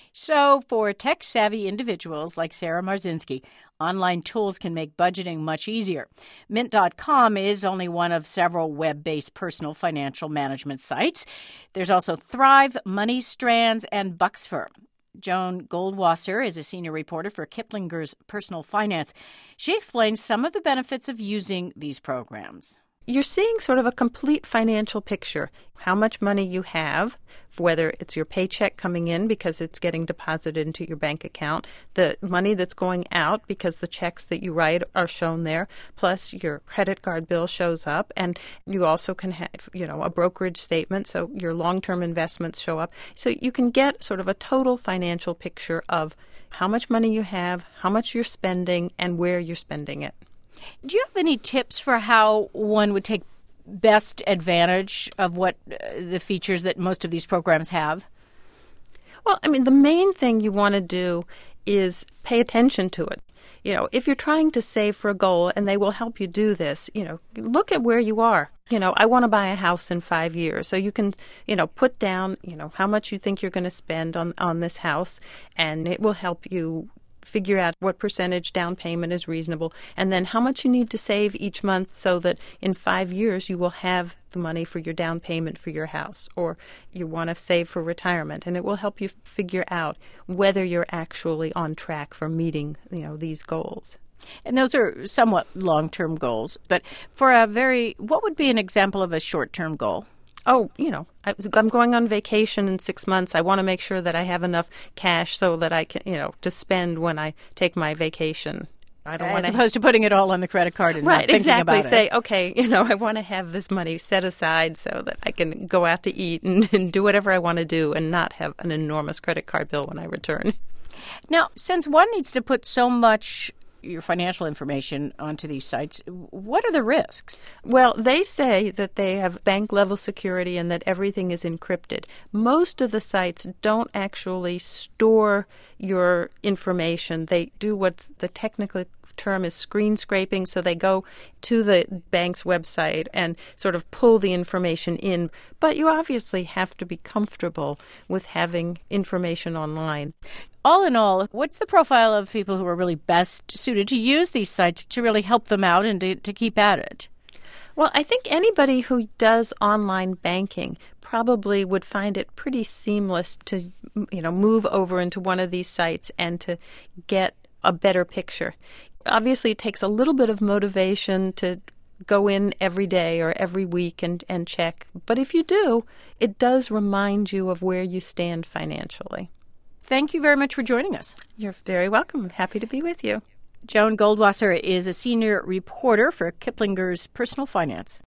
So, for tech-savvy individuals like Sarah Marzinski, online tools can make budgeting much easier. Mint.com is only one of several web-based personal financial management sites. There's also Thrive, Money Strands, and Bucksfirm. Joan Goldwasser is a senior reporter for Kiplinger's Personal Finance. She explains some of the benefits of using these programs. You're seeing sort of a complete financial picture. How much money you have, whether it's your paycheck coming in because it's getting deposited into your bank account, the money that's going out because the checks that you write are shown there, plus your credit card bill shows up, and you also can have, a brokerage statement, so your long-term investments show up. So you can get sort of a total financial picture of how much money you have, how much you're spending, and where you're spending it. Do you have any tips for how one would take best advantage of what the features that most of these programs have? Well, the main thing you want to do is pay attention to it. If you're trying to save for a goal, and they will help you do this, look at where you are. I want to buy a house in 5 years. So you can, put down, how much you think you're going to spend on this house, and it will help you figure out what percentage down payment is reasonable, and then how much you need to save each month so that in 5 years you will have the money for your down payment for your house, or you want to save for retirement, and it will help you figure out whether you're actually on track for meeting, these goals. And those are somewhat long-term goals, but what would be an example of a short-term goal? Oh, I'm going on vacation in 6 months. I want to make sure that I have enough cash so that I can, to spend when I take my vacation. I don't want as opposed to putting it all on the credit card and not thinking about it. Say, okay, I want to have this money set aside so that I can go out to eat and do whatever I want to do and not have an enormous credit card bill when I return. Now, since one needs to put so much your financial information onto these sites, what are the risks? Well, they say that they have bank-level security and that everything is encrypted. Most of the sites don't actually store your information. They do what the technical term is screen scraping, so they go to the bank's website and sort of pull the information in. But you obviously have to be comfortable with having information online. All in all, what's the profile of people who are really best suited to use these sites to really help them out and to keep at it? Well, I think anybody who does online banking probably would find it pretty seamless to, move over into one of these sites and to get a better picture. Obviously, it takes a little bit of motivation to go in every day or every week and check. But if you do, it does remind you of where you stand financially. Thank you very much for joining us. You're very welcome. I'm happy to be with you. Joan Goldwasser is a senior reporter for Kiplinger's Personal Finance.